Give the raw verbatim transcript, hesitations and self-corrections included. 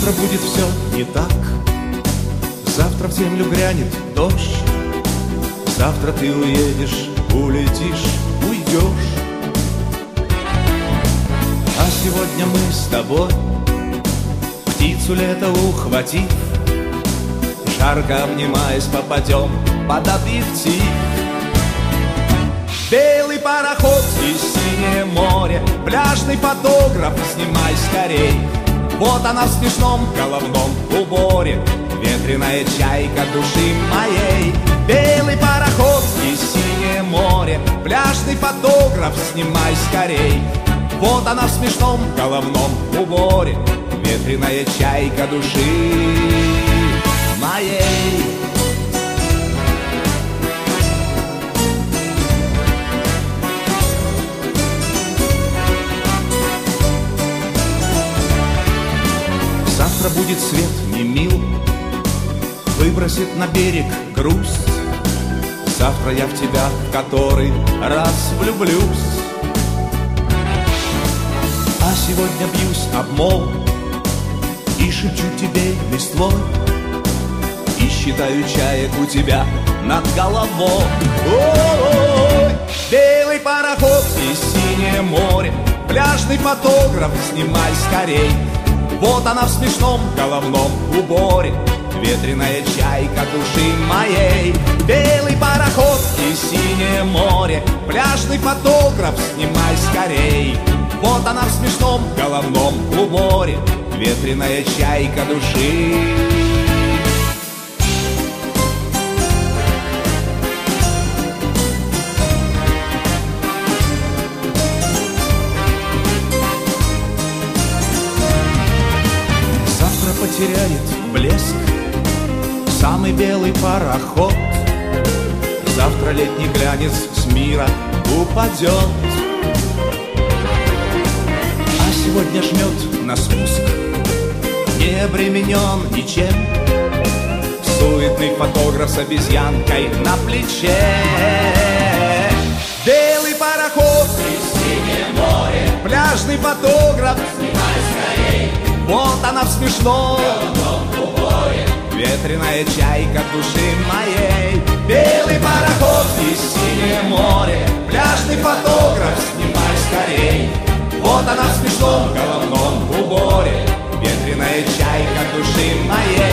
Завтра будет все не так. Завтра в землю грянет дождь. Завтра ты уедешь, улетишь, уйдешь. А сегодня мы с тобой, птицу лета ухватив, жарко обнимаясь, попадем под объектив. Белый пароход и синее море, пляжный фотограф, снимай скорей. Вот она в смешном головном уборе, ветреная чайка души моей. Белый пароход и синее море, пляжный фотограф, снимай скорей. Вот она в смешном головном уборе, ветреная чайка души моей. Завтра будет свет не мил, выбросит на берег грусть. Завтра я в тебя в который раз влюблюсь. А сегодня бьюсь об мол и шепчу тебе листвой, и считаю чаек у тебя над головой. Ой, белый пароход и синее море, пляжный фотограф, снимай скорей. Вот она в смешном головном уборе, ветреная чайка души моей. Белый пароход и синее море, пляжный фотограф, снимай скорей. Вот она в смешном головном уборе, ветреная чайка души. Завтра потеряет блеск самый белый пароход. Завтра летний глянец с мира упадет. Сегодня жмет на спуск, не обременен ничем, суетный фотограф с обезьянкой на плече. Белый пароход и синее море, пляжный фотограф, снимай скорей. Вот она в смешном уборе, ветреная чайка души моей. Белый пароход и синее море, пляжный фотограф, снимай скорей. Вот она в смешном головном уборе, ветреная чайка души моей.